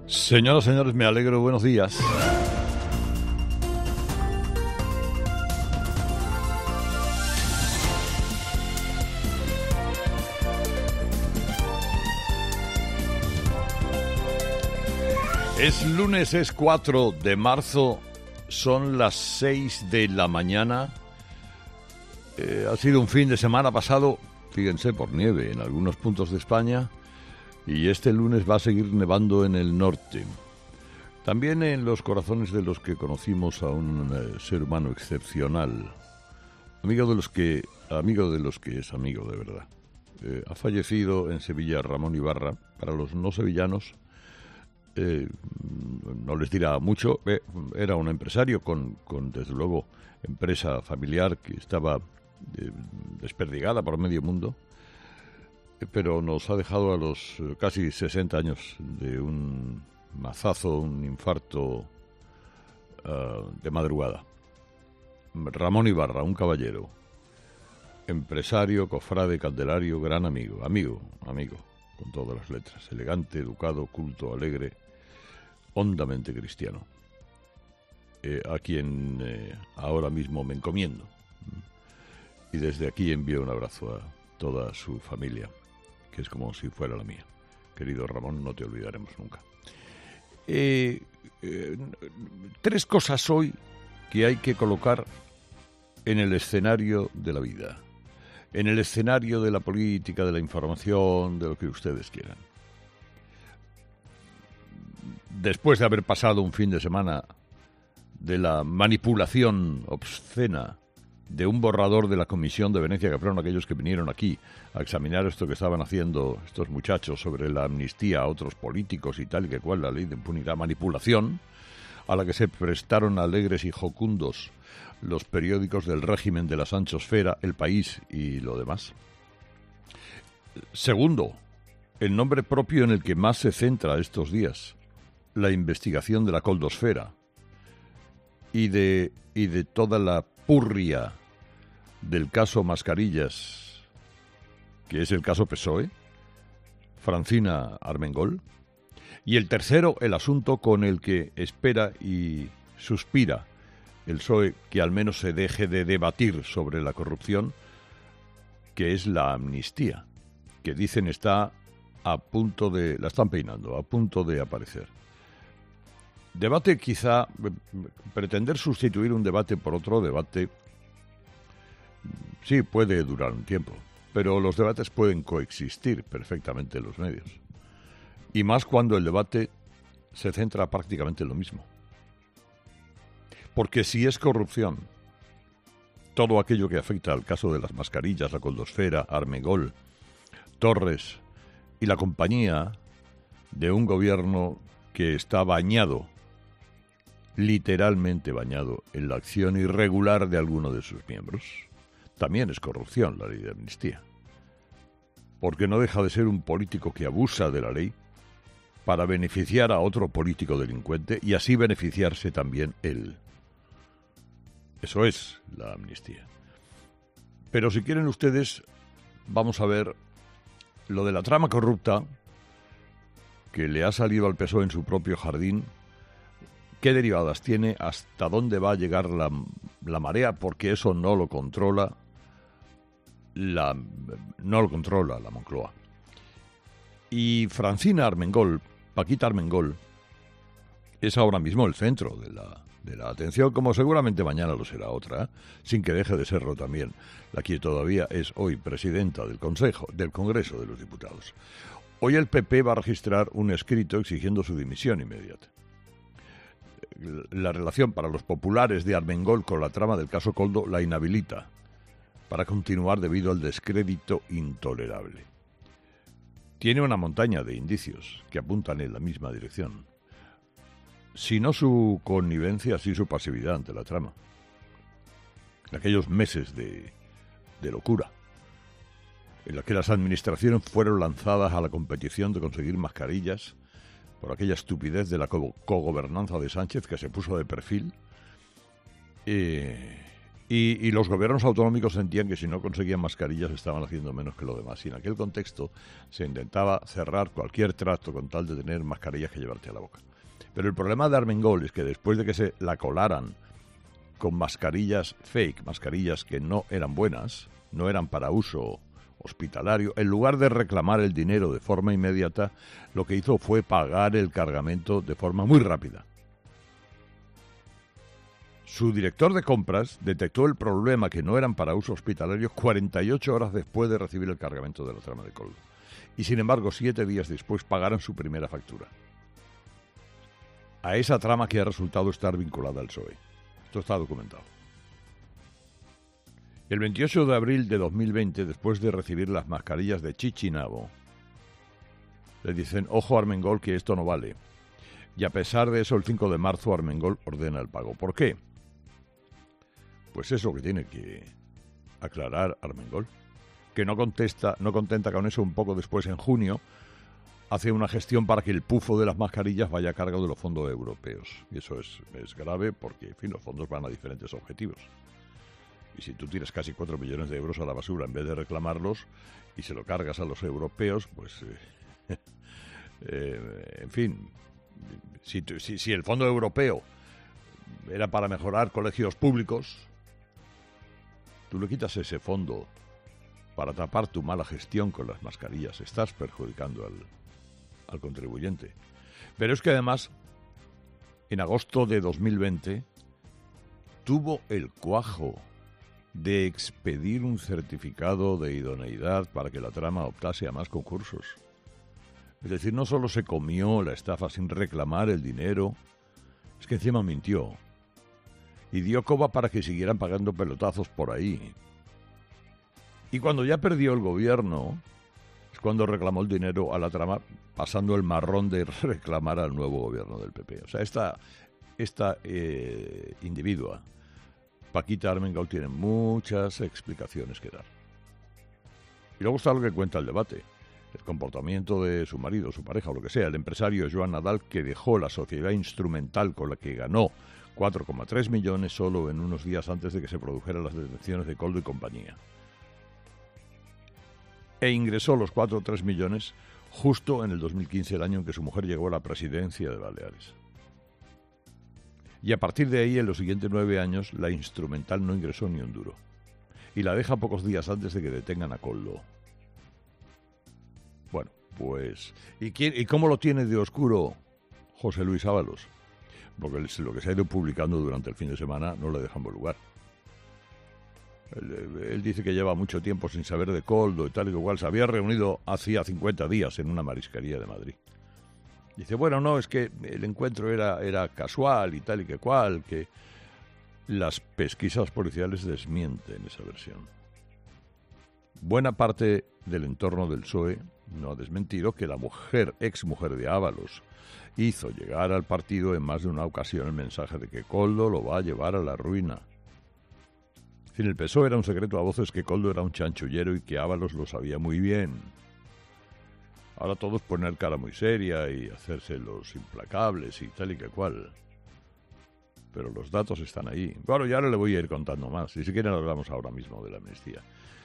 Señoras, señores, me alegro. Buenos días. Es lunes, es 4 de marzo, son las 6 de la mañana. Ha sido un fin de semana pasado, fíjense, por nieve en algunos puntos de España. Y este lunes va a seguir nevando en el norte. También en los corazones de los que conocimos a un ser humano excepcional. Amigo de los que es amigo de verdad. Ha fallecido en Sevilla Ramón Ibarra. Para los no sevillanos, no les dirá mucho. Era un empresario con desde luego, empresa familiar que estaba desperdigada por medio mundo. Pero nos ha dejado a los casi 60 años de un mazazo, un infarto de madrugada. Ramón Ibarra, un caballero, empresario, cofrade, candelario, gran amigo, con todas las letras, elegante, educado, culto, alegre, hondamente cristiano, a quien ahora mismo me encomiendo. Y desde aquí envío un abrazo a toda su familia, que es como si fuera la mía. Querido Ramón, no te olvidaremos nunca. Tres cosas hoy que hay que colocar en el escenario de la vida, en el escenario de la política, de la información, de lo que ustedes quieran. Después de haber pasado un fin de semana de la manipulación obscena de un borrador de la Comisión de Venecia, que fueron aquellos que vinieron aquí a examinar esto que estaban haciendo estos muchachos sobre la amnistía a otros políticos y tal y que cual, la ley de impunidad, manipulación, a la que se prestaron alegres y jocundos los periódicos del régimen de la Sanchosfera, El País y lo demás. Segundo, el nombre propio en el que más se centra estos días, la investigación de la Coldosfera y de toda la purria del caso Mascarillas, que es el caso PSOE, Francina Armengol. Y el tercero, el asunto con el que espera y suspira el PSOE que al menos se deje de debatir sobre la corrupción, que es la amnistía, que dicen está a punto de... la están peinando, a punto de aparecer. Debate quizá, pretender sustituir un debate por otro debate, sí, puede durar un tiempo, pero los debates pueden coexistir perfectamente en los medios. Y más cuando el debate se centra prácticamente en lo mismo. Porque si es corrupción, todo aquello que afecta al caso de las mascarillas, la Coldosfera, Armengol, Torres y la compañía de un gobierno que está bañado, literalmente bañado, en la acción irregular de alguno de sus miembros, también es corrupción la ley de amnistía. Porque no deja de ser un político que abusa de la ley para beneficiar a otro político delincuente y así beneficiarse también él. Eso es la amnistía. Pero si quieren ustedes, vamos a ver lo de la trama corrupta que le ha salido al PSOE en su propio jardín. ¿Qué derivadas tiene? ¿Hasta dónde va a llegar la marea? Porque eso no lo controla la Moncloa. Y Francina Armengol, Paquita Armengol, es ahora mismo el centro de la atención, como seguramente mañana lo será otra, sin que deje de serlo también la que todavía es hoy presidenta del Congreso de los Diputados. Hoy el PP va a registrar un escrito exigiendo su dimisión inmediata. La relación para los populares de Armengol con la trama del caso Coldo la inhabilita para continuar debido al descrédito intolerable. Tiene una montaña de indicios que apuntan en la misma dirección. Si no su connivencia, sí su pasividad ante la trama. En aquellos meses de locura, en los que las administraciones fueron lanzadas a la competición de conseguir mascarillas por aquella estupidez de la cogobernanza de Sánchez que se puso de perfil, Y los gobiernos autonómicos sentían que si no conseguían mascarillas estaban haciendo menos que lo demás. Y en aquel contexto se intentaba cerrar cualquier trato con tal de tener mascarillas que llevarte a la boca. Pero el problema de Armengol es que después de que se la colaran con mascarillas fake, mascarillas que no eran buenas, no eran para uso hospitalario, en lugar de reclamar el dinero de forma inmediata, lo que hizo fue pagar el cargamento de forma muy rápida. Su director de compras detectó el problema que no eran para uso hospitalario 48 horas después de recibir el cargamento de la trama de Koldo. Y sin embargo, 7 días después pagaron su primera factura. A esa trama que ha resultado estar vinculada al PSOE. Esto está documentado. El 28 de abril de 2020, después de recibir las mascarillas de Chichinabo, le dicen, ojo Armengol, que esto no vale. Y a pesar de eso, el 5 de marzo Armengol ordena el pago. ¿Por qué? Pues eso que tiene que aclarar Armengol, que no contenta con eso, un poco después, en junio, hace una gestión para que el pufo de las mascarillas vaya a cargo de los fondos europeos. Y eso es grave porque, en fin, los fondos van a diferentes objetivos. Y si tú tiras casi 4 millones de euros a la basura en vez de reclamarlos y se lo cargas a los europeos, pues, en fin, si el fondo europeo era para mejorar colegios públicos, tú le quitas ese fondo para tapar tu mala gestión con las mascarillas, estás perjudicando al contribuyente. Pero es que además, en agosto de 2020, tuvo el cuajo de expedir un certificado de idoneidad para que la trama optase a más concursos. Es decir, no solo se comió la estafa sin reclamar el dinero, es que encima mintió y dio coba para que siguieran pagando pelotazos por ahí. Y cuando ya perdió el gobierno, es cuando reclamó el dinero a la trama, pasando el marrón de reclamar al nuevo gobierno del PP. O sea, esta individua, Paquita Armengol, tiene muchas explicaciones que dar. Y luego está lo que cuenta el debate, el comportamiento de su marido, su pareja o lo que sea, el empresario Joan Nadal, que dejó la sociedad instrumental con la que ganó 4,3 millones solo en unos días antes de que se produjeran las detenciones de Koldo y compañía. E ingresó los 4,3 millones justo en el 2015, el año en que su mujer llegó a la presidencia de Baleares. Y a partir de ahí, en los siguientes 9 años, la instrumental no ingresó ni un duro. Y la deja pocos días antes de que detengan a Koldo. Bueno, pues... ¿Y cómo lo tiene de oscuro José Luis Ábalos? Porque lo que se ha ido publicando durante el fin de semana no le deja en buen lugar. Él dice que lleva mucho tiempo sin saber de Koldo y tal y igual. Se había reunido hacía 50 días en una marisquería de Madrid. Dice, bueno, no, es que el encuentro era casual y tal y que cual, que las pesquisas policiales desmienten esa versión. Buena parte del entorno del PSOE no ha desmentido que la exmujer de Ábalos, hizo llegar al partido en más de una ocasión el mensaje de que Koldo lo va a llevar a la ruina. En fin, el PSOE era un secreto a voces que Koldo era un chanchullero y que Ábalos lo sabía muy bien. Ahora todos ponen cara muy seria y hacerse los implacables y tal y que cual. Pero los datos están ahí. Bueno, ya ahora le voy a ir contando más. Si quieren hablamos ahora mismo de la amnistía.